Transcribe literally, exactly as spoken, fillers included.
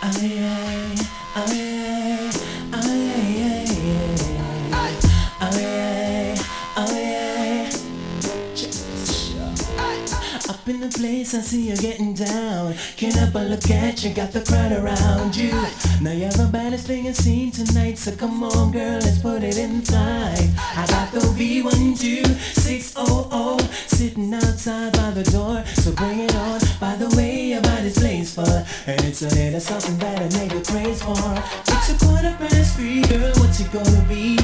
yeah, oh yeah, oh yeah, yeah, oh yeah, oh yeah. Up in the place, I see you getting down. Can't help but look at you, got the crowd around you. Now you're the baddest thing I've seen tonight, so come on girl, let's put it inside. I got the V one two six hundred sitting outside by the door, so bring it on. By the way, your body's placed for, and it's a little something that I make you praise for. It's a quarter past three, girl, what's it gonna be?